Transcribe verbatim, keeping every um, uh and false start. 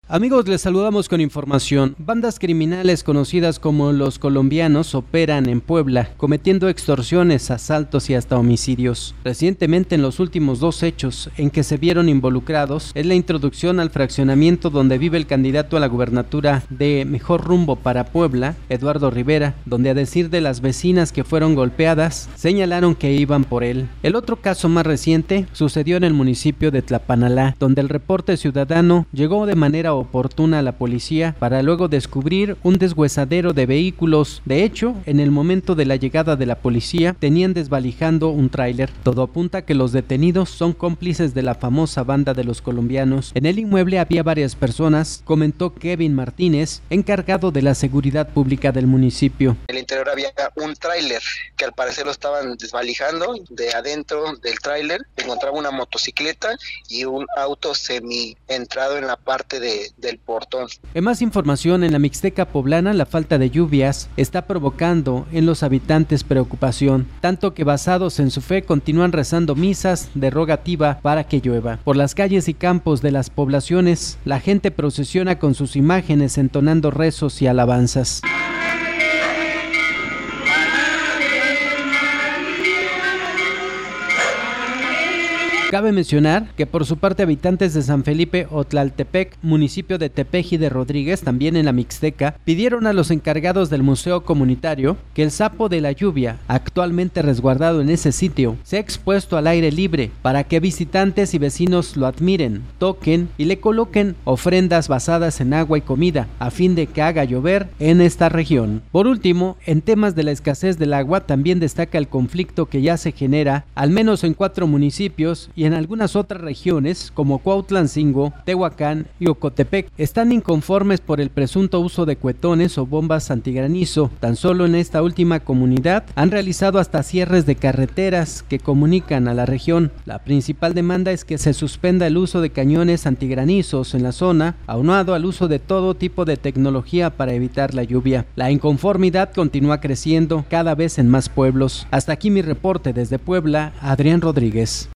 Amigos, les saludamos con información. Bandas criminales conocidas como los colombianos operan en Puebla, cometiendo extorsiones, asaltos y hasta homicidios. Recientemente, en los últimos dos hechos en que se vieron involucrados es la introducción al fraccionamiento donde vive el candidato a la gubernatura de Mejor Rumbo para Puebla, Eduardo Rivera, donde a decir de las vecinas que fueron golpeadas, señalaron que iban por él. El otro caso más reciente sucedió en el municipio de Tlapanalá, donde el reporte ciudadano llegó de manera oportuna a la policía para luego descubrir un deshuesadero de vehículos. De hecho, en el momento de la llegada de la policía, tenían desvalijando un tráiler. Todo apunta a que los detenidos son cómplices de la famosa banda de los colombianos. En el inmueble había varias personas, comentó Kevin Martínez, encargado de la seguridad pública del municipio. En el interior había un tráiler que al parecer lo estaban desvalijando. De adentro del tráiler encontraba una motocicleta y un auto semi entrado en la parte de del portón. En más información, en la Mixteca poblana, la falta de lluvias está provocando en los habitantes preocupación, tanto que basados en su fe continúan rezando misas de rogativa para que llueva. Por las calles y campos de las poblaciones, la gente procesiona con sus imágenes entonando rezos y alabanzas. Cabe mencionar que por su parte habitantes de San Felipe Otlaltepec, municipio de Tepeji de Rodríguez, también en la Mixteca, pidieron a los encargados del museo comunitario que el sapo de la lluvia, actualmente resguardado en ese sitio, sea expuesto al aire libre para que visitantes y vecinos lo admiren, toquen y le coloquen ofrendas basadas en agua y comida, a fin de que haga llover en esta región. Por último, en temas de la escasez del agua, también destaca el conflicto que ya se genera, al menos en cuatro municipios, y en algunas otras regiones como Cuautlancingo, Tehuacán y Ocotepec están inconformes por el presunto uso de cuetones o bombas antigranizo. Tan solo en esta última comunidad han realizado hasta cierres de carreteras que comunican a la región. La principal demanda es que se suspenda el uso de cañones antigranizos en la zona, aunado al uso de todo tipo de tecnología para evitar la lluvia. La inconformidad continúa creciendo cada vez en más pueblos. Hasta aquí mi reporte desde Puebla, Adrián Rodríguez.